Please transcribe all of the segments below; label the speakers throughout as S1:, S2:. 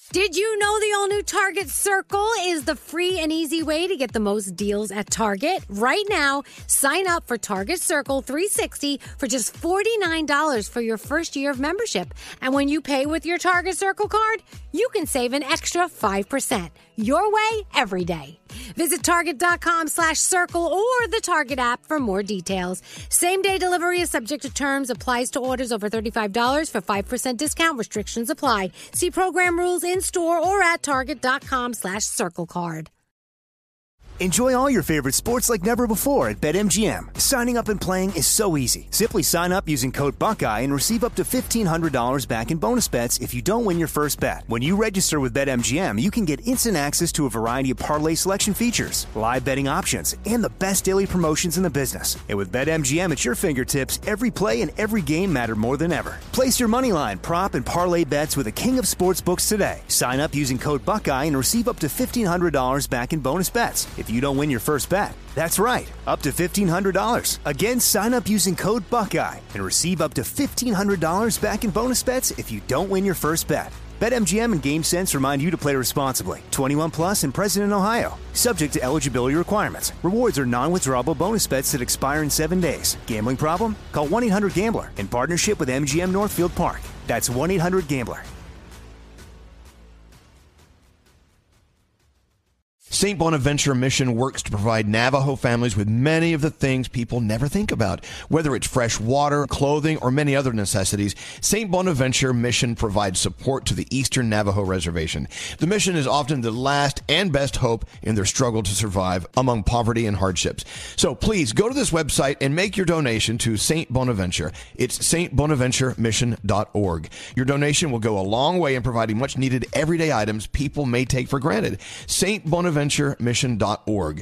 S1: Did you know the all-new Target Circle is the free and easy way to get the most deals at Target? Right now, sign up for Target Circle 360 for just $49 for your first year of membership. And when you pay with your Target Circle card, you can save an extra 5%. Your way, every day. Visit Target.com/circle or the Target app for more details. Same-day delivery is subject to terms. Applies to orders over $35 for 5% discount. Restrictions apply. See program rules in-store or at Target.com/circle card.
S2: Enjoy all your favorite sports like never before at BetMGM. Signing up and playing is so easy. Simply sign up using code Buckeye and receive up to $1,500 back in bonus bets if you don't win your first bet. When you register with BetMGM, you can get instant access to a variety of parlay selection features, live betting options, and the best daily promotions in the business. And with BetMGM at your fingertips, every play and every game matter more than ever. Place your moneyline, prop, and parlay bets with the king of sportsbooks today. Sign up using code Buckeye and receive up to $1,500 back in bonus bets if you don't win your first bet. That's right, up to $1,500. Again, sign up using code Buckeye and receive up to $1,500 back in bonus bets if you don't win your first bet. BetMGM and GameSense remind you to play responsibly. 21 plus and present in Ohio. Subject to eligibility requirements. Rewards are non-withdrawable bonus bets that expire in 7 days. Gambling problem? Call 1-800-GAMBLER in partnership with MGM Northfield Park. That's 1-800-GAMBLER.
S3: St. Bonaventure Mission works to provide Navajo families with many of the things people never think about. Whether it's fresh water, clothing, or many other necessities, St. Bonaventure Mission provides support to the Eastern Navajo Reservation. The mission is often the last and best hope in their struggle to survive among poverty and hardships. So please go to this website and make your donation to St. Bonaventure. It's stbonaventuremission.org. Your donation will go a long way in providing much needed everyday items people may take for granted. stbonaventuremission.org.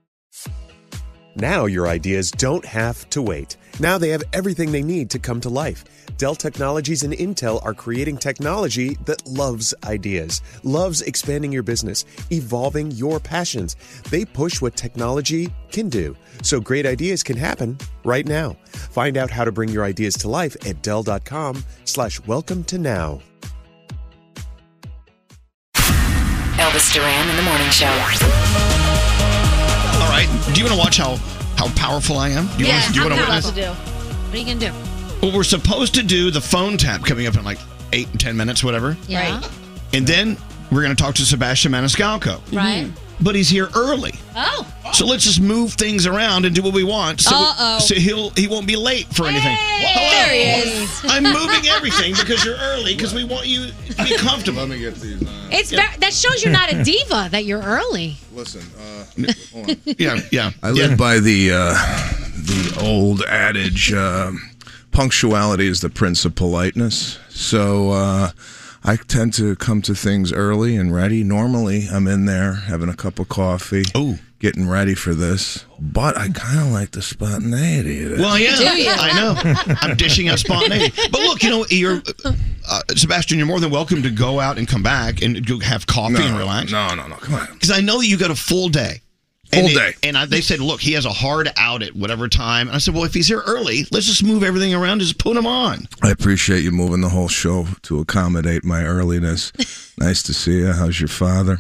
S4: Now your ideas don't have to wait. Now they have everything they need to come to life. Dell Technologies and Intel are creating technology that loves ideas, loves expanding your business, evolving your passions. They push what technology can do, so great ideas can happen right now. Find out how to bring your ideas to life at Dell.com/welcome to now.
S5: Elvis Duran in the Morning Show.
S6: All right. Do you want to watch how powerful I am? Do you want to witness?
S1: What are you going to do?
S6: Well, we're supposed to do the phone tap coming up in like 8 and 10 minutes, whatever.
S1: Yeah.
S5: Right.
S6: And then we're going to talk to Sebastian Maniscalco.
S1: Right.
S6: But he's here early.
S1: Oh.
S6: So let's just move things around and do what we want. So he won't be late for anything.
S1: Hey, there he is.
S6: I'm moving everything because you're early because we want you to be comfortable.
S7: Let me get these.
S1: That shows you're not a diva, that you're early.
S7: Listen, hold on.
S6: Yeah.
S7: I live by the old adage, punctuality is the prince of politeness. So I tend to come to things early and ready. Normally, I'm in there having a cup of coffee, getting ready for this. But I kind of like the spontaneity of it.
S6: Well, yeah, I know. I'm dishing out spontaneity. But look, you're Sebastian, you're more than welcome to go out and come back and go have coffee and relax.
S7: No, come on.
S6: Because I know that you got a full day.
S7: Full day.
S6: And they said, look, he has a hard out at whatever time. And I said, well, if he's here early, let's just move everything around. Just put him on.
S7: I appreciate you moving the whole show to accommodate my earliness. Nice to see you. How's your father?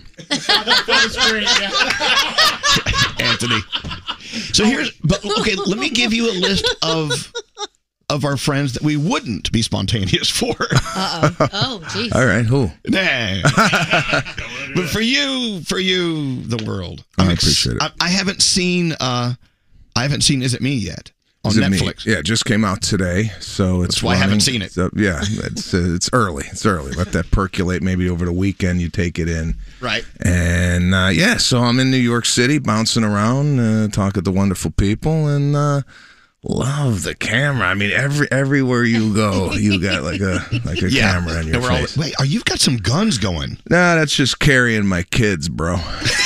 S6: Anthony. So let me give you a list of our friends that we wouldn't be spontaneous for.
S1: Oh, geez.
S7: All right, who?
S6: Nah. But for you, the world.
S7: I appreciate it.
S6: I haven't seen Is It Me yet on Netflix.
S7: Yeah, it just came out today, so it's
S6: That's why I haven't seen it.
S7: So, yeah, it's early. It's early. Let that percolate. Maybe over the weekend you take it in.
S6: Right.
S7: And so I'm in New York City, bouncing around, talking to wonderful people, and love the camera. I mean, everywhere you go, you got like a camera in your face.
S6: You've got some guns going.
S7: Nah, that's just carrying my kids, bro.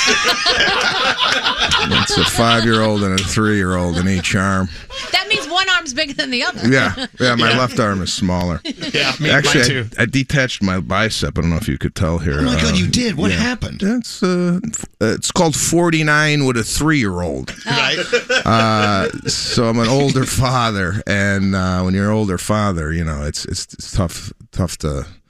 S7: It's a 5-year-old and a 3-year-old in each arm.
S1: That means one arm's bigger than the other.
S7: Yeah. My left arm is smaller.
S6: Yeah,
S7: actually,
S6: mine too.
S7: I detached my bicep. I don't know if you could tell here.
S6: Oh my God, you did. What happened?
S7: It's called 49 with a 3-year-old.
S6: Right.
S7: So I'm an older father, and when you're an older father, it's tough to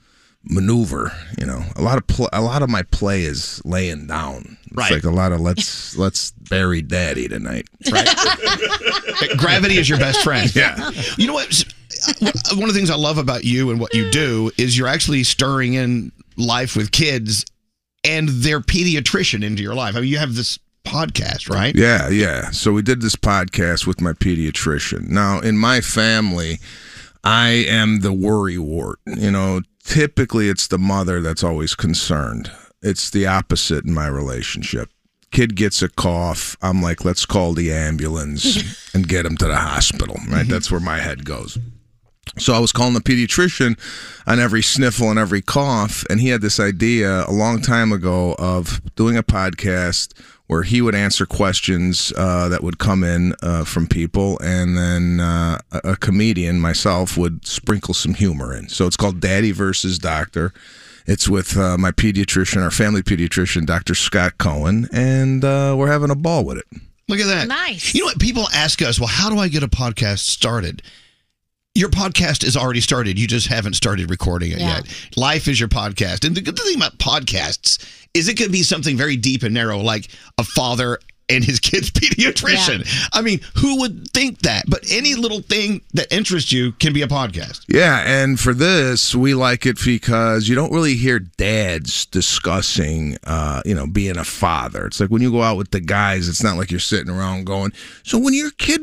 S7: maneuver. You know, a lot of my play is laying down. It's
S6: Right.
S7: like a lot of let's bury daddy tonight.
S6: Right. Gravity is your best friend.
S7: Yeah.
S6: You know what? One of the things I love about you and what you do is you're actually stirring in life with kids and their pediatrician into your life. I mean, you have this podcast, right?
S7: Yeah. So we did this podcast with my pediatrician. Now, in my family, I am the worrywart. You know, typically it's the mother that's always concerned. It's the opposite in my relationship. Kid gets a cough, I'm like, let's call the ambulance and get him to the hospital, right? That's where my head goes. So I was calling the pediatrician on every sniffle and every cough, and he had this idea a long time ago of doing a podcast where he would answer questions that would come in from people, and then a comedian, myself, would sprinkle some humor in. So it's called Daddy versus Doctor. It's with my pediatrician, our family pediatrician, Dr. Scott Cohen, and we're having a ball with it.
S6: Look at that.
S1: Nice.
S6: You know what? People ask us, well, how do I get a podcast started? Your podcast is already started. You just haven't started recording it yet. Life is your podcast. And the good thing about podcasts is it could be something very deep and narrow, like a father and his kid's pediatrician.
S1: Yeah.
S6: I mean, who would think that? But any little thing that interests you can be a podcast.
S7: Yeah, and for this, we like it because you don't really hear dads discussing, being a father. It's like when you go out with the guys, it's not like you're sitting around going, so when your kid,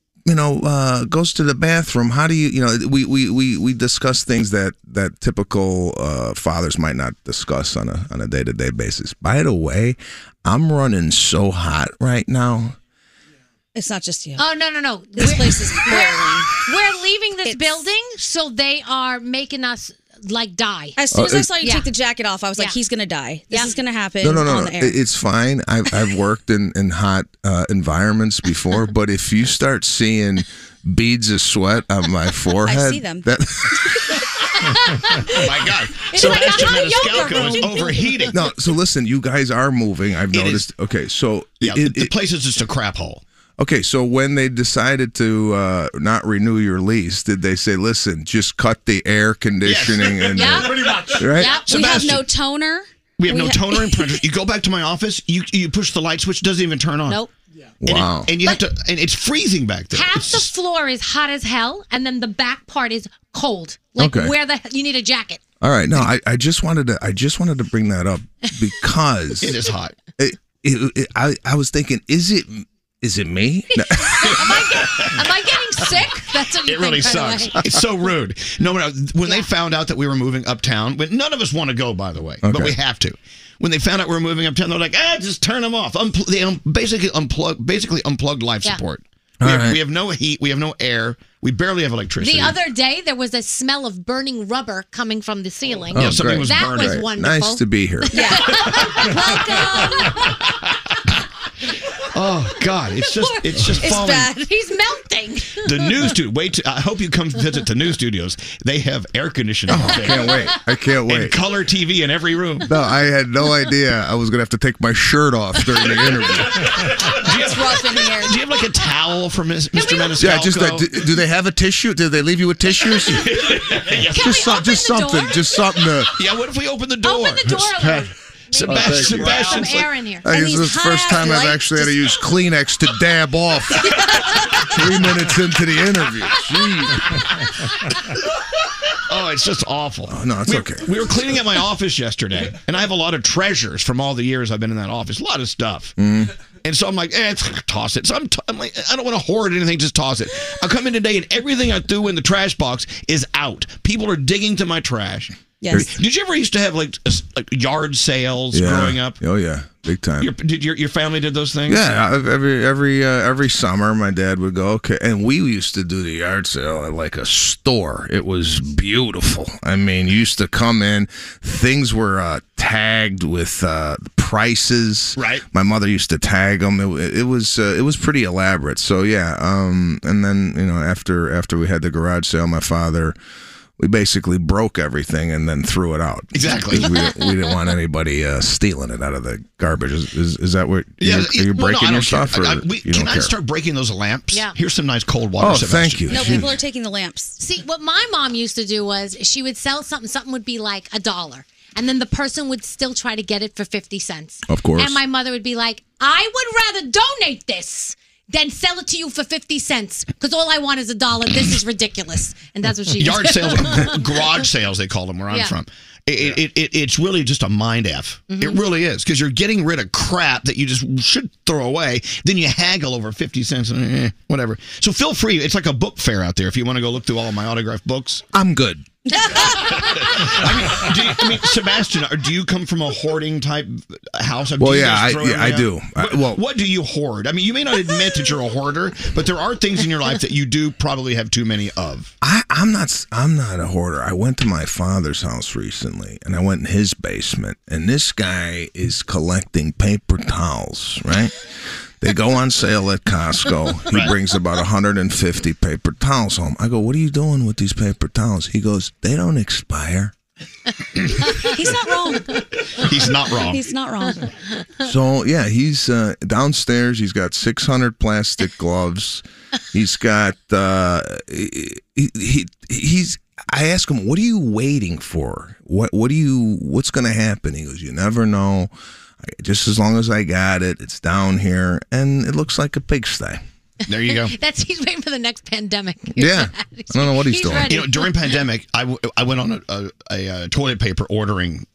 S7: goes to the bathroom, how do you, we discuss things that typical fathers might not discuss on a day-to-day basis. By the way, I'm running so hot right now.
S8: It's not just you.
S1: Oh, no.
S8: This place is boiling.
S1: We're leaving this building, so they are making us, die.
S8: As soon as I saw you
S1: Yeah.
S8: take the jacket off, I was like, he's going to die. This is going to happen
S7: No.
S8: on the air.
S7: It's fine. I've worked in hot environments before, but if you start seeing beads of sweat on my forehead,
S8: I see them.
S6: Oh, my God.
S1: It's
S6: So
S1: like a
S6: Esther
S1: hot yoga
S6: Maniscalco is
S1: room.
S6: overheating.
S7: No, so listen, you guys are moving. I've
S6: It
S7: noticed. Okay, so
S6: Yeah, the place is just a crap hole.
S7: Okay, so when they decided to not renew your lease, did they say, "Listen, just cut the air conditioning"? And
S6: Pretty much.
S7: right?
S1: Yep.
S8: We have
S6: Sebastian.
S8: no toner.
S6: We have no toner and printer. You go back to my office, you push the light switch, doesn't even turn on.
S1: Nope.
S7: Wow.
S6: And you have to, and it's freezing back there.
S1: Half
S6: It's
S1: the
S6: just-
S1: floor is hot as hell, and then the back part is cold.
S7: Okay.
S1: Where you need a jacket.
S7: All right. No, I just wanted to bring that up because
S6: it is hot.
S7: I was thinking, is it me? No.
S1: Am I getting sick? That's what you
S6: It really
S1: think, by the
S6: sucks.
S1: way.
S6: It's so rude. No, when they found out that we were moving uptown, but none of us want to go, by the way, but
S7: Okay.
S6: we have to. When they found out we were moving uptown, they're like, just turn them off. They basically unplugged life
S1: Yeah.
S6: support.
S7: All right.
S6: We have no heat. We have no air. We barely have electricity.
S1: The other day, there was a smell of burning rubber coming from the ceiling.
S6: Yeah, something
S7: great.
S6: was
S1: That
S6: burning.
S1: was wonderful.
S7: Nice to be here.
S6: Oh God, it's just
S8: It's
S6: falling.
S8: bad.
S1: He's melting.
S6: The new studio. I hope you come visit the new studios. They have air conditioning. all day.
S7: I can't
S6: And
S7: wait.
S6: color TV in every room.
S7: No, I had no idea I was going to have to take my shirt off during the interview.
S8: It's rough in here.
S6: Do you have like a towel for Mr. Maniscalco?
S7: Yeah, just do they have a tissue? Did they leave you with tissues? just something. Just something to.
S6: Yeah, what if we open the door?
S1: Open the door a little.
S6: Sebastian's
S1: Some
S6: like,
S1: air in here.
S7: I guess
S8: these
S7: this is the first
S8: hot
S7: time I've
S8: lights
S7: actually had to use Kleenex to dab off 3 minutes into the interview. Jeez.
S6: oh, it's just awful.
S7: Oh, no, it's okay.
S6: We were cleaning out my office yesterday, and I have a lot of treasures from all the years I've been in that office. A lot of stuff. And so I'm like, toss it. So I'm like, I don't want to hoard anything, just toss it. I come in today, and everything I threw in the trash box is out. People are digging to my trash.
S8: Yes.
S6: Did you ever used to have like yard sales growing up?
S7: Oh yeah, big time.
S6: Did your family did those things?
S7: Yeah, every summer my dad would go, okay, and we used to do the yard sale at like a store. It was beautiful. I mean, you used to come in, things were tagged with prices.
S6: Right.
S7: My mother used to tag them. It was pretty elaborate. So yeah, and then after we had the garage sale, my father we basically broke everything and then threw it out.
S6: Exactly.
S7: 'Cause we didn't want anybody stealing it out of the garbage. Is that what? Are you breaking your stuff? Or you
S6: can
S7: don't
S6: I
S7: care?
S6: start breaking those lamps?
S1: Yeah.
S6: Here's some nice cold water.
S7: Oh,
S6: Sebastian.
S7: thank you.
S8: No, people are taking the lamps.
S1: See, what my mom used to do was she would sell something would be like $1. And then the person would still try to get it for 50 cents.
S7: Of course.
S1: And my mother would be like, I would rather donate this than sell it to you for 50 cents because all I want is $1. This is ridiculous. And that's what she used
S6: Yard
S1: to
S6: sales,
S1: do.
S6: garage sales, they call them where I'm
S1: Yeah.
S6: from. It's really just a mind F. It really is, because you're getting rid of crap that you just should throw away. Then you haggle over 50 cents, whatever. So feel free. It's like a book fair out there if you want to go look through all of my autographed books.
S7: I'm good.
S6: I mean, Sebastian, do you come from a hoarding type house?
S7: Well,
S6: Do you
S7: yeah,
S6: guys throw
S7: I
S6: everything
S7: do.
S6: out? What do you hoard? I mean, you may not admit that you're a hoarder, but there are things in your life that you do probably have too many of.
S7: I'm not a hoarder. I went to my father's house recently, and I went in his basement, and this guy is collecting paper towels, right? They go on sale at Costco. He brings about 150 paper towels home. I go, what are you doing with these paper towels? He goes, they don't expire.
S8: He's not wrong.
S6: He's not wrong.
S8: He's not wrong.
S7: So, yeah, he's downstairs. He's got 600 plastic gloves. He's got, he's, I ask him, what are you waiting for? What's going to happen? He goes, you never know. Just as long as I got it, it's down here, and it looks like a pigsty.
S6: There you go.
S1: He's waiting for the next pandemic.
S7: Yeah. I don't know what he's doing.
S1: ready.
S6: You know, during pandemic, I went on a toilet paper ordering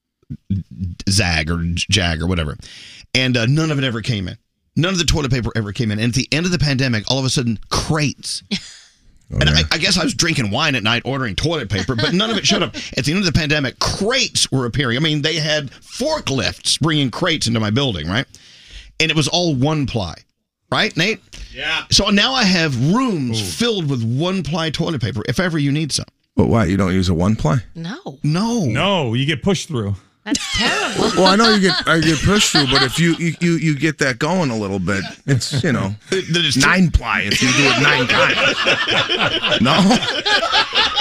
S6: Zag or Jag or whatever, and none of it ever came in. None of the toilet paper ever came in. And at the end of the pandemic, all of a sudden, crates. And I guess I was drinking wine at night, ordering toilet paper, but none of it showed up. At the end of the pandemic, crates were appearing. I mean, they had forklifts bringing crates into my building, right? And it was all one-ply. Right, Nate?
S9: Yeah.
S6: So now I have rooms filled with one-ply toilet paper if ever you need some.
S7: But why? You don't use a one-ply?
S1: No.
S9: No, you get pushed through.
S1: That's terrible.
S7: Well, I know I get pushed through, but if you get that going a little bit, it's, you know, 9-ply if you do it 9 times. No?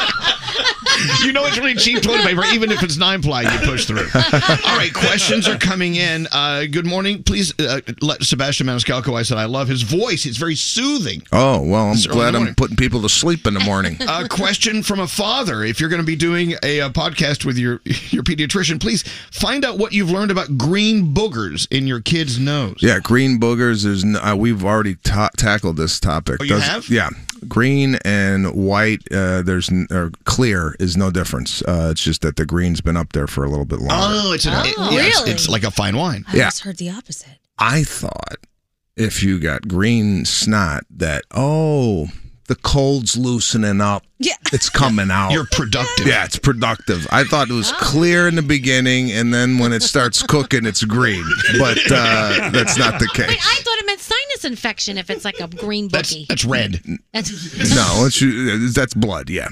S6: You know it's really cheap toilet paper, even if it's 9-ply, you push through. All right, questions are coming in. Good morning. Please let Sebastian Maniscalco, I said I love his voice. It's very soothing.
S7: Oh, well, I'm
S6: It's early in
S7: glad
S6: the
S7: I'm
S6: morning.
S7: putting people to sleep in the morning.
S6: A question from a father. If you're going to be doing a podcast with your pediatrician, please find out what you've learned about green boogers in your kid's nose.
S7: Yeah, green boogers. We've already tackled this topic.
S6: Oh, you have?
S7: Yeah, green and white. Or clear is no difference. It's just that the green's been up there for a little bit longer.
S6: Oh,
S8: really?
S6: It's like a fine wine.
S8: I always heard the opposite.
S7: I thought if you got green snot that the cold's loosening up.
S8: Yeah.
S7: It's coming out.
S6: You're productive.
S7: Yeah, it's productive. I thought it was clear in the beginning, and then when it starts cooking, it's green. But that's not the case.
S1: Wait, I thought it meant sinus infection if it's like a green bookie.
S6: That's red.
S7: No, that's blood, yeah.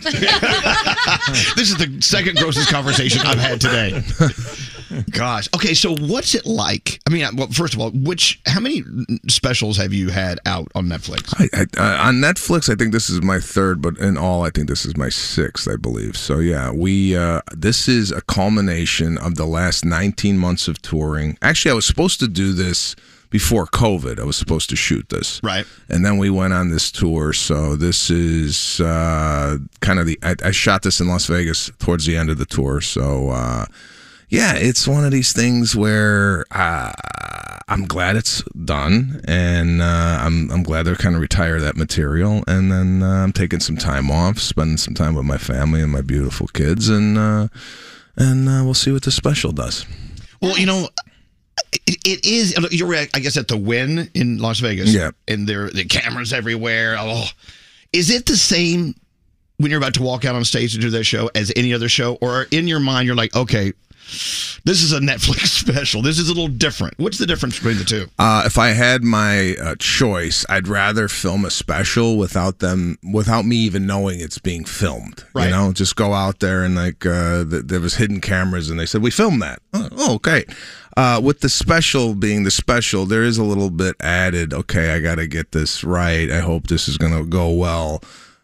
S6: This is the second grossest conversation I've had today. Gosh. Okay, so what's it like? I mean, well, first of all, how many specials have you had out on Netflix?
S7: On Netflix, I think this is my 3rd, but in all, I think this is my 6th, I believe. So yeah, this is a culmination of the last 19 months of touring. Actually, I was supposed to do this before COVID. I was supposed to shoot this.
S6: Right.
S7: And then we went on this tour. So this is kind of I shot this in Las Vegas towards the end of the tour. So yeah, it's one of these things where I'm glad it's done, and I'm glad they're kind of retire that material, and then I'm taking some time off, spending some time with my family and my beautiful kids, and we'll see what the special does.
S6: Well, you know, it is. You're, I guess, at the Wynn in Las Vegas.
S7: Yeah.
S6: And there are the cameras everywhere. Oh, is it the same when you're about to walk out on stage to do that show as any other show, or in your mind you're like, okay, this is a Netflix special. This is a little different. What's the difference between the two?
S7: If I had my choice, I'd rather film a special without me even knowing it's being filmed.
S6: Right.
S7: You know, just go out there and there was hidden cameras and they said, we filmed that. Oh, okay. With the special being the special, there is a little bit added. Okay, I got to get this right. I hope this is going to go well.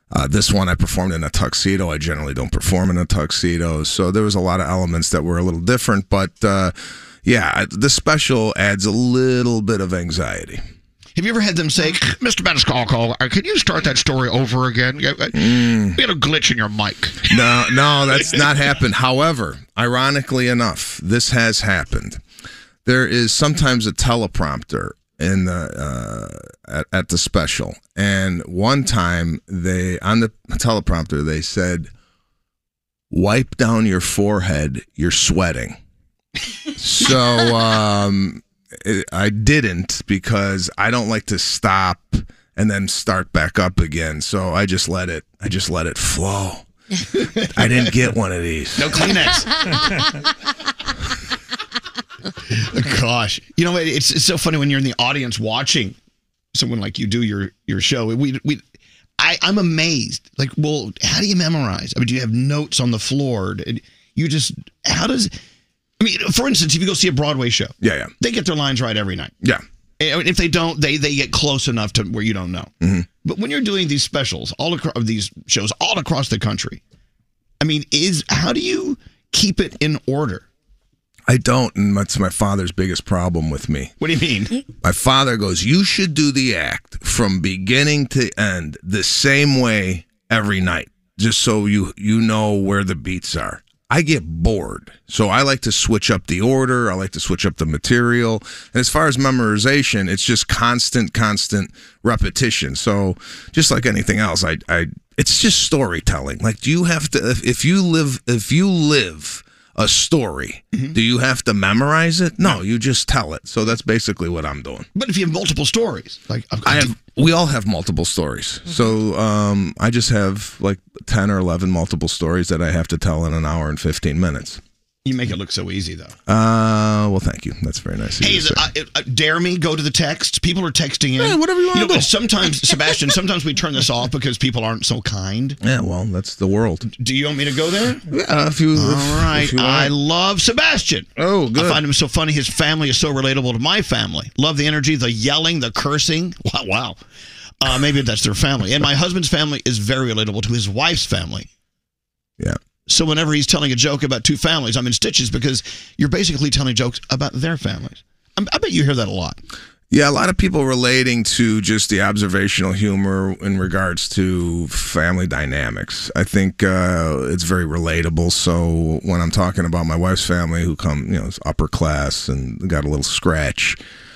S7: This one I performed in a tuxedo. I generally don't perform in a tuxedo. So there was a lot of elements that were a little different. But yeah, the special adds a little bit of anxiety.
S6: Have you ever had them say, Mr. Maniscalco, can you start that story over again? We had a glitch in your mic.
S7: No, that's not happened. However, ironically enough, this has happened. There is sometimes a teleprompter in the at the special, and one time on the teleprompter they said, "Wipe down your forehead, you're sweating." So I didn't, because I don't like to stop and then start back up again. So I just let it flow. I didn't get one of these.
S6: No Kleenex. Gosh, you know, it's so funny when you're in the audience watching someone like you do your show. I'm amazed. Like, well, how do you memorize? I mean, do you have notes on the floor? For instance, if you go see a Broadway show,
S7: yeah,
S6: they get their lines right every night.
S7: Yeah.
S6: And if they don't, they get close enough to where you don't know.
S7: Mm-hmm.
S6: But when you're doing these specials these shows all across the country, I mean, how do you keep it in order?
S7: I don't, and that's my father's biggest problem with me.
S6: What do you mean?
S7: My father goes, you should do the act from beginning to end the same way every night, just so you know where the beats are. I get bored, so I like to switch up the order. I like to switch up the material. And as far as memorization, it's just constant repetition. So just like anything else, it's just storytelling. Like, do you have to, if you live a story, do you have to memorize it? No, you just tell it. So that's basically what I'm doing.
S6: But if you have multiple stories,
S7: we all have multiple stories. So I just have like 10 or 11 multiple stories that I have to tell in an hour and 15 minutes.
S6: You make it look so easy, though.
S7: Well, thank you. That's very nice.
S6: Hey, dare me go to the texts. People are texting in.
S7: Yeah, whatever you want to do.
S6: But sometimes, Sebastian, we turn this off because people aren't so kind.
S7: Yeah, well, that's the world.
S6: Do you want me to go there?
S7: Yeah, if you.
S6: All right.
S7: If you want.
S6: I love Sebastian.
S7: Oh, good.
S6: I find him so funny. His family is so relatable to my family. Love the energy, the yelling, the cursing. Wow. Maybe that's their family. And my husband's family is very relatable to his wife's family.
S7: Yeah.
S6: So whenever he's telling a joke about two families, I'm in stitches because you're basically telling jokes about their families. I bet you hear that a lot.
S7: Yeah, a lot of people relating to just the observational humor in regards to family dynamics. I think it's very relatable. So when I'm talking about my wife's family, who is upper class and got a little scratch,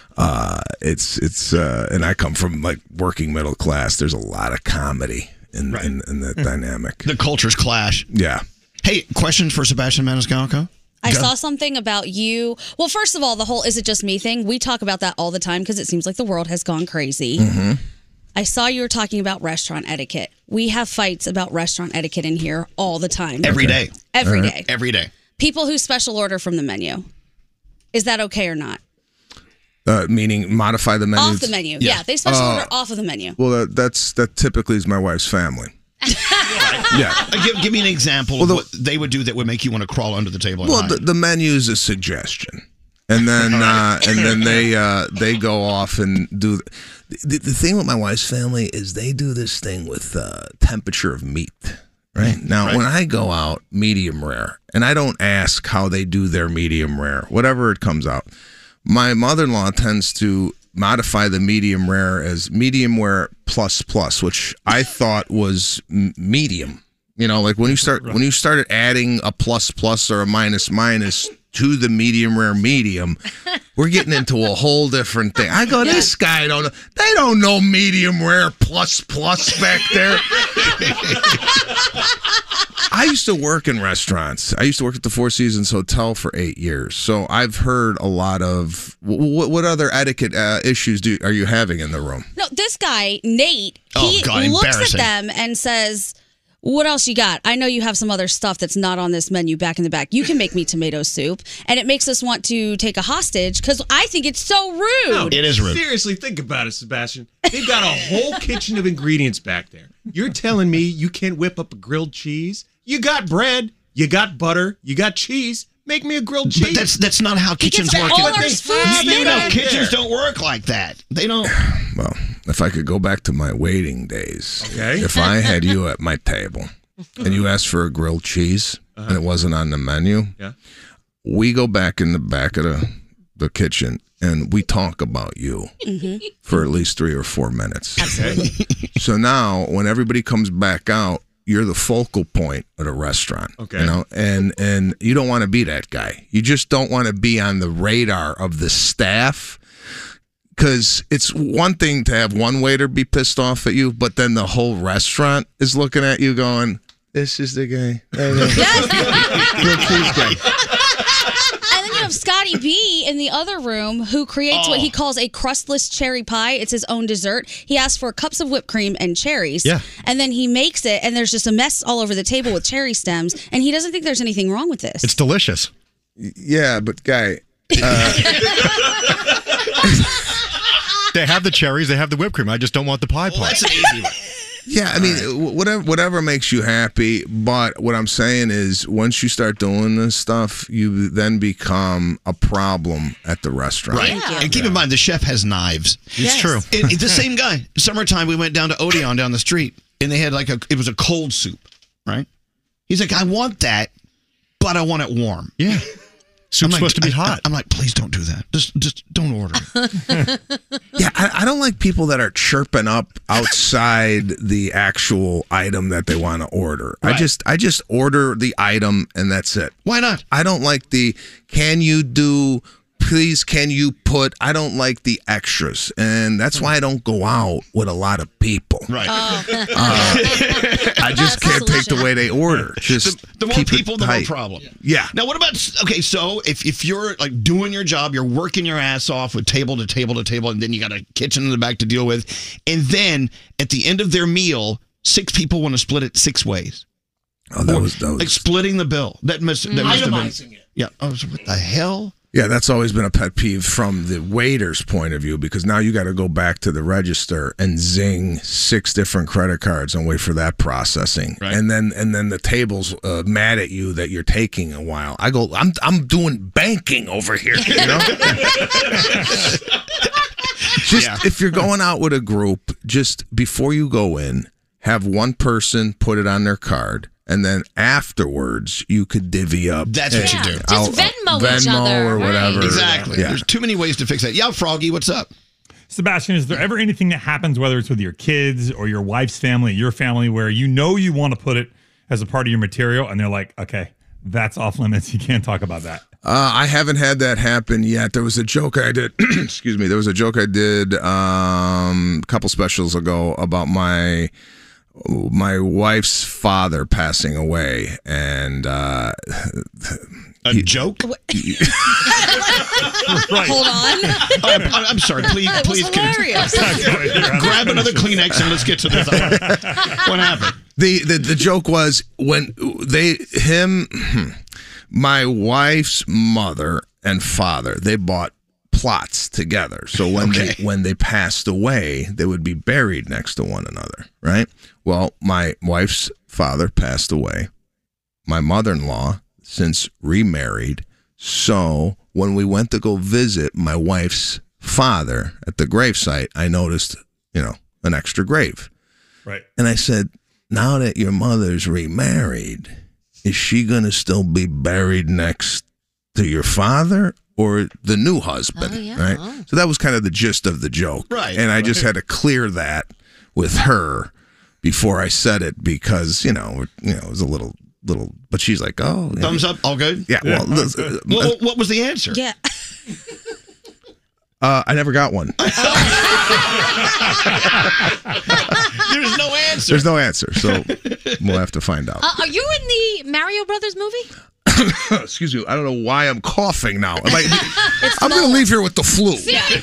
S7: and I come from like working middle class. There's a lot of comedy in that dynamic.
S6: The cultures clash.
S7: Yeah.
S6: Hey, questions for Sebastian Maniscalco?
S8: I saw something about you. Well, first of all, the whole "is it just me" thing. We talk about that all the time because it seems like the world has gone crazy.
S7: Mm-hmm.
S8: I saw you were talking about restaurant etiquette. We have fights about restaurant etiquette in here all the time.
S6: Every day.
S8: Every day.
S6: Every day.
S8: People who special order from the menu. Is that okay or not?
S7: Meaning modify the menu?
S8: Off the menu. Yeah, they special order off of the menu.
S7: Well, that typically is my wife's family. Yeah.
S6: Give me an example of what they would do that would make you want to crawl under the table.
S7: Well, the menu is a suggestion, and then they go off and do. The thing with my wife's family is they do this thing with temperature of meat. Right now, when I go out medium rare, and I don't ask how they do their medium rare, whatever it comes out, my mother-in-law tends to modify the medium rare as medium rare plus, which I thought was medium. You know, like when you started adding a plus or a minus to the medium rare medium, we're getting into a whole different thing. I go, this guy don't know. They don't know medium rare plus back there. I used to work in restaurants. I used to work at the Four Seasons Hotel for 8 years. So I've heard a lot of what other etiquette issues are you having in the room?
S8: No, this guy, Nate, he looks at them and says, "What else you got? I know you have some other stuff that's not on this menu back in the back. You can make me tomato soup." And it makes us want to take a hostage because I think it's so rude.
S10: No,
S6: it is rude.
S10: Seriously, think about it, Sebastian. They've got a whole kitchen of ingredients back there. You're telling me you can't whip up a grilled cheese? You got bread, you got butter, you got cheese. Make me a grilled cheese.
S6: But that's not how kitchens work.
S8: All our food
S6: You know, kitchens don't work like that. They don't.
S7: Well, if I could go back to my waiting days,
S10: Okay.
S7: if I had you at my table and you asked for a grilled cheese and it wasn't on the menu,
S10: Yeah.
S7: we go back in the back of the kitchen and we talk about you for at least 3 or 4 minutes.
S8: Absolutely.
S7: So now when everybody comes back out, you're the focal point of the restaurant.
S10: Okay.
S7: You know, and you don't want to be that guy. You just don't want to be on the radar of the staff. Because it's one thing to have one waiter be pissed off at you, but then the whole restaurant is looking at you going, this is the guy. Grilled cheese guy.
S8: And then you have Scotty B in the other room who creates what he calls a crustless cherry pie. It's his own dessert. He asks for cups of whipped cream and cherries.
S6: Yeah.
S8: And then he makes it, and there's just a mess all over the table with cherry stems, and he doesn't think there's anything wrong with this.
S11: It's delicious.
S7: Yeah, but guy.
S11: They have the cherries, they have the whipped cream. I just don't want the pie part.
S6: That's an easy one.
S7: Yeah, I mean, whatever makes you happy. But what I'm saying is, once you start doing this stuff, you then become a problem at the restaurant.
S6: Right. And keep in mind, the chef has knives.
S11: It's true.
S6: It's the same guy. Summertime, we went down to Odeon down the street, and they had it was a cold soup, right? He's like, I want that, but I want it warm.
S11: Yeah. Soup's supposed to be hot.
S6: I'm like, please don't do that. Just don't order it.
S7: Yeah, I don't like people that are chirping up outside the actual item that they want to order.
S6: Right.
S7: I just order the item and that's it.
S6: Why not?
S7: I don't like can you put, I don't like the extras. And that's why I don't go out with a lot of people.
S6: Right.
S7: I just can't take the way they order. Just
S6: the more
S7: keep it
S6: people, the more
S7: tight.
S6: problem.
S7: Yeah.
S6: Now, what about, so if you're like doing your job, you're working your ass off with table to table to table, and then you got a kitchen in the back to deal with, and then at the end of their meal, 6 people want to split it 6 ways.
S7: Oh, that was
S6: like splitting the bill. That must have been.
S10: Itemizing it.
S6: Yeah. I was, what the hell?
S7: Yeah, that's always been a pet peeve from the waiter's point of view, because now you got to go back to the register and zing 6 different credit cards and wait for that processing,
S6: right.
S7: and then the table's mad at you that you're taking a while. I go, I'm doing banking over here, you know. If you're going out with a group, just before you go in, have one person put it on their card. And then afterwards, you could divvy up.
S6: That's what you do.
S1: Just Venmo each other.
S6: or
S3: whatever.
S1: Right.
S6: Exactly.
S3: Yeah.
S6: There's too many ways to fix that. Yeah, Froggy, what's up?
S9: Sebastian, is there ever anything that happens, whether it's with your kids or your wife's family, your family, where you want to put it as a part of your material, and they're like, okay, that's off limits. You can't talk about that.
S7: I haven't had that happen yet. There was a joke I did. Excuse me. There was a joke I did a couple specials ago about my wife's father passing away, and
S6: A joke?
S9: Right.
S8: Hold on.
S6: I'm sorry. Please,
S8: That was hilarious.
S6: grab another Kleenex and let's get to this. What happened?
S7: The joke was when my wife's mother and father, they bought plots together. So when they passed away, they would be buried next to one another, right? Well, my wife's father passed away. My mother-in-law since remarried. So when we went to go visit my wife's father at the gravesite, I noticed, an extra grave.
S9: Right.
S7: And I said, now that your mother's remarried, is she going to still be buried next to your father or the new husband?
S1: Oh, yeah.
S7: Right.
S1: Oh.
S7: So that was kind of the gist of the joke.
S6: Right.
S7: And I just had to clear that with her before I said it because, it was a little, but she's like, oh.
S6: Thumbs up, all good?
S7: Yeah. Well,
S6: what was the answer?
S8: Yeah.
S7: I never got one.
S6: There's no answer.
S7: There's no answer. So we'll have to find out.
S1: Are you in the Mario Brothers movie?
S7: Excuse me. I don't know why I'm coughing now. I'm going to leave here with the flu.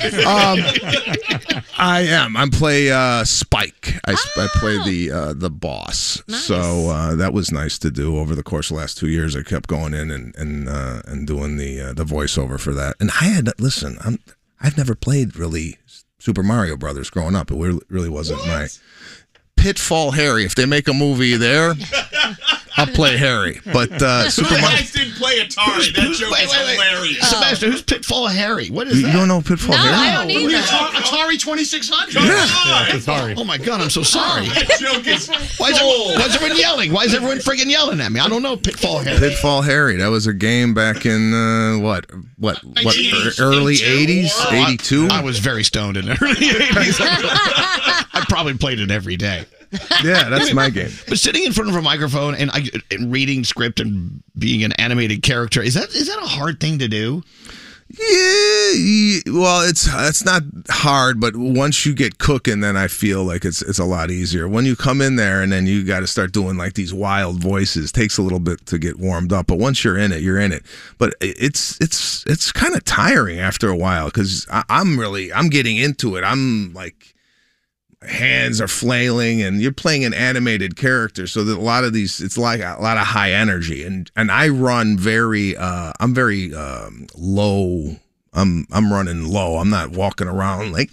S7: I am. I play Spike. I play the boss.
S1: Nice.
S7: So that was nice to do over the course of the last 2 years. I kept going in and doing the voiceover for that. And I've never played really Super Mario Brothers growing up. It really wasn't my Pitfall Harry. If they make a movie there, I'll play Harry. But Super Mario.
S10: guys didn't play Atari. That joke is hilarious.
S6: Sebastian, who's Pitfall Harry? What is
S7: You
S6: that?
S7: don't know Pitfall Harry?
S8: I don't either.
S10: Atari 2600.
S9: Sorry.
S6: Oh my God, I'm so sorry.
S10: That joke is
S6: Why is everyone yelling? Why is everyone friggin' yelling at me? I don't know Pitfall Harry.
S7: Pitfall Harry. That was a game back in what early 80s, 82.
S6: I was very stoned in the early 80s. I probably played it every day.
S7: Yeah, that's my game.
S6: But sitting in front of a microphone and reading script and being an animated character, is that a hard thing to do?
S7: Yeah, well, it's not hard, but once you get cooking, then I feel like it's a lot easier. When you come in there and then you got to start doing like these wild voices, takes a little bit to get warmed up. But once you're in it, you're in it. But it's kind of tiring after a while because I'm getting into it. I'm like, hands are flailing, and you're playing an animated character, so that a lot of these, it's like a lot of high energy, and I run very I'm very low. I'm running low. I'm not walking around like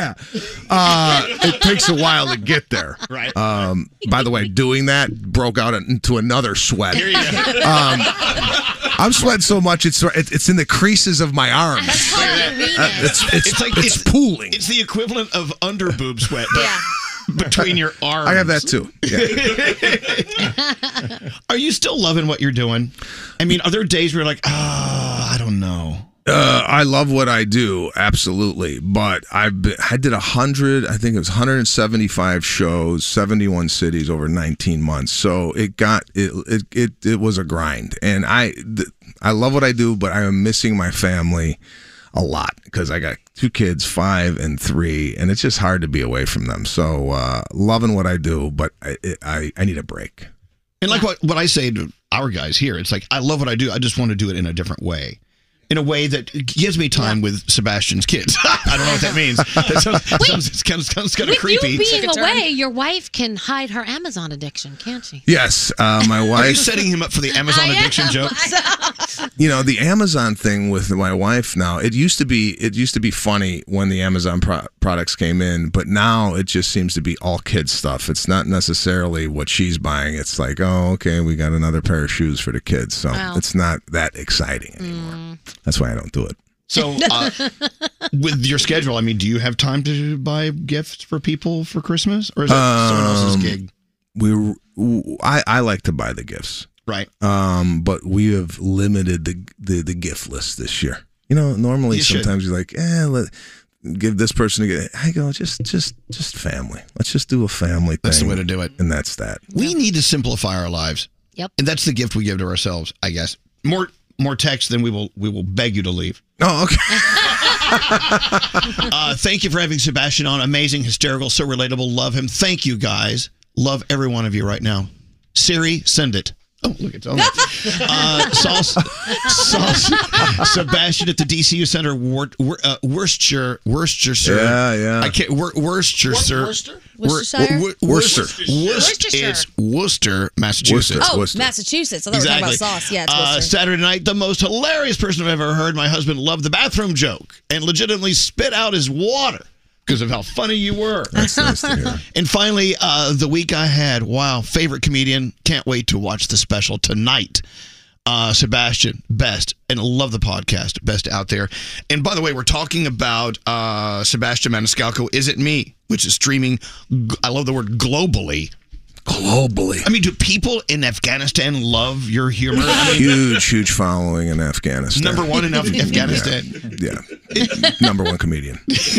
S7: it takes a while to get there.
S6: Right.
S7: By the way, doing that broke out into another sweat. Here you go. I'm sweating so much it's in the creases of my arms. It's pooling.
S6: It's the equivalent of under boob sweat, but between your arms.
S7: I have that too. Yeah.
S6: Are you still loving what you're doing? I mean, are there days where you're like, I don't know.
S7: I love what I do, absolutely. But I did 175 shows, 71 cities over 19 months. So it was a grind, and I love what I do, but I am missing my family a lot because I got 2 kids, 5 and 3, and it's just hard to be away from them. So loving what I do, but I need a break.
S6: And like what I say to our guys here, it's like I love what I do. I just want to do it in a different way. In a way that gives me time with Sebastian's kids. I don't know what that means. That sounds kind of creepy.
S1: With you being away, your wife can hide her Amazon addiction, can't she?
S7: Yes, my wife.
S6: Are you setting him up for the Amazon addiction joke?
S7: You know, the Amazon thing with my wife now, it used to be funny when the Amazon products came in, but now it just seems to be all kids stuff. It's not necessarily what she's buying. It's like, oh, okay, we got another pair of shoes for the kids. So it's not that exciting anymore. That's why I don't do it.
S6: So with your schedule, I mean, do you have time to buy gifts for people for Christmas? Or is that someone else's gig?
S7: I like to buy the gifts.
S6: Right.
S7: But we have limited the gift list this year. You know, normally sometimes you're like, give this person a gift. I go, just family. Let's just do a family thing.
S6: That's the way to do it.
S7: And that's that.
S6: We need to simplify our lives.
S1: Yep.
S6: And that's the gift we give to ourselves, I guess. More text than we will beg you to leave.
S7: Oh, okay.
S6: Thank you for having Sebastian on. Amazing, hysterical, so relatable. Love him. Thank you, guys. Love every one of you right now. Siri, send it. Oh, look, it's on there. Sebastian at the DCU Center, Worcestershire.
S7: Yeah.
S6: I can't. Worcestershire.
S8: Worcestershire?
S7: Worcester.
S6: It's Worcester, Massachusetts.
S8: Oh, Massachusetts. I thought we were talking about sauce. Yeah, it's Worcester.
S6: Saturday night, the most hilarious person I've ever heard. My husband loved the bathroom joke and legitimately spit out his water because of how funny you were.
S7: That's nice to hear.
S6: And finally, the week I had, wow, favorite comedian. Can't wait to watch the special tonight. Sebastian, best. And love the podcast, best out there. And by the way, we're talking about Sebastian Maniscalco, Is It Me? Which is streaming, I love the word globally.
S7: Globally.
S6: I mean, do people in Afghanistan love your humor? I mean,
S7: huge following in Afghanistan.
S6: Number one in Afghanistan.
S7: Yeah. Number one comedian.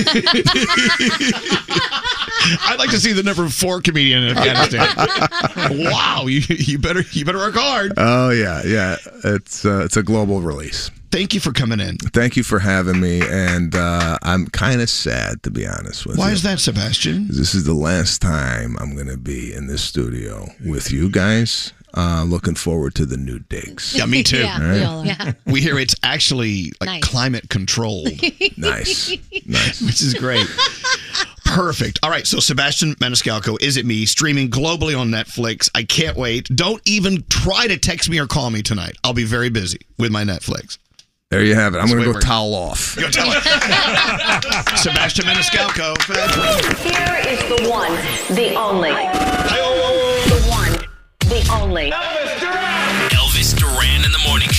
S6: I'd like to see the number 4 comedian in Afghanistan. Wow, you better work hard.
S7: Oh yeah. It's a global release.
S6: Thank you for coming in.
S7: Thank you for having me, and I'm kind of sad, to be honest with you.
S6: Why is that, Sebastian?
S7: This is the last time I'm going to be in this studio with you guys. Looking forward to the new digs.
S6: Yeah, me too.
S1: Yeah.
S6: We hear it's actually climate controlled.
S7: Nice.
S6: Which is great. Perfect. All right, so Sebastian Maniscalco, Is It Me? Streaming globally on Netflix. I can't wait. Don't even try to text me or call me tonight. I'll be very busy with my Netflix.
S7: There you have it. I'm going to go towel off.
S6: Go towel off. Sebastian Maniscalco.
S5: Here is the one, the only. The one, the only.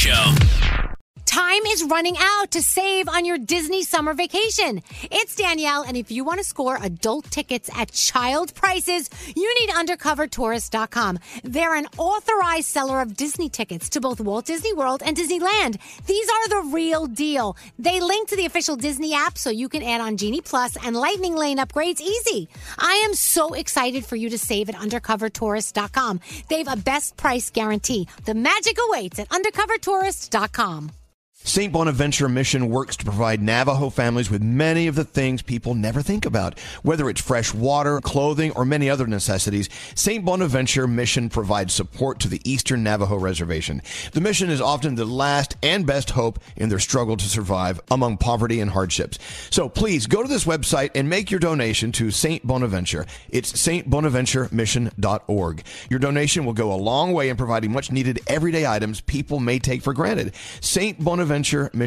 S12: Show.
S1: Time is running out to save on your Disney summer vacation. It's Danielle, and if you want to score adult tickets at child prices, you need UndercoverTourist.com. They're an authorized seller of Disney tickets to both Walt Disney World and Disneyland. These are the real deal. They link to the official Disney app so you can add on Genie Plus and Lightning Lane upgrades easy. I am so excited for you to save at UndercoverTourist.com. They have a best price guarantee. The magic awaits at UndercoverTourist.com.
S3: St. Bonaventure Mission works to provide Navajo families with many of the things people never think about. Whether it's fresh water, clothing, or many other necessities, St. Bonaventure Mission provides support to the Eastern Navajo Reservation. The mission is often the last and best hope in their struggle to survive among poverty and hardships. So please go to this website and make your donation to St. Bonaventure. It's stbonaventuremission.org. Your donation will go a long way in providing much needed everyday items people may take for granted. St. Bonaventuremission.org.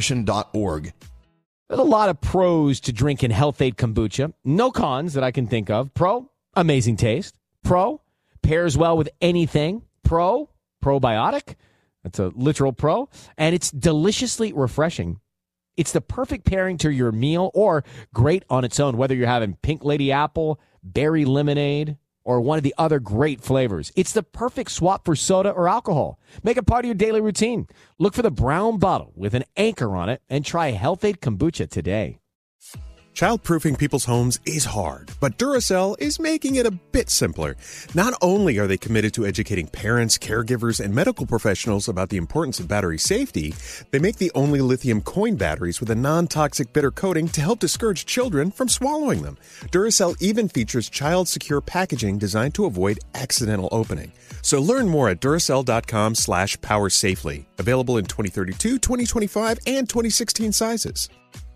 S13: There's a lot of pros to drinking Health-Ade kombucha. No cons that I can think of. Pro, amazing taste. Pro, pairs well with anything. Pro, probiotic. That's a literal pro. And it's deliciously refreshing. It's the perfect pairing to your meal or great on its own, whether you're having pink lady apple, berry lemonade, or one of the other great flavors. It's the perfect swap for soda or alcohol. Make it part of your daily routine. Look for the brown bottle with an anchor on it and try Health-Ade kombucha today.
S4: Childproofing people's homes is hard, but Duracell is making it a bit simpler. Not only are they committed to educating parents, caregivers, and medical professionals about the importance of battery safety, they make the only lithium coin batteries with a non-toxic bitter coating to help discourage children from swallowing them. Duracell even features child-secure packaging designed to avoid accidental opening. So learn more at Duracell.com/powersafely. Available in 2032, 2025, and 2016 sizes.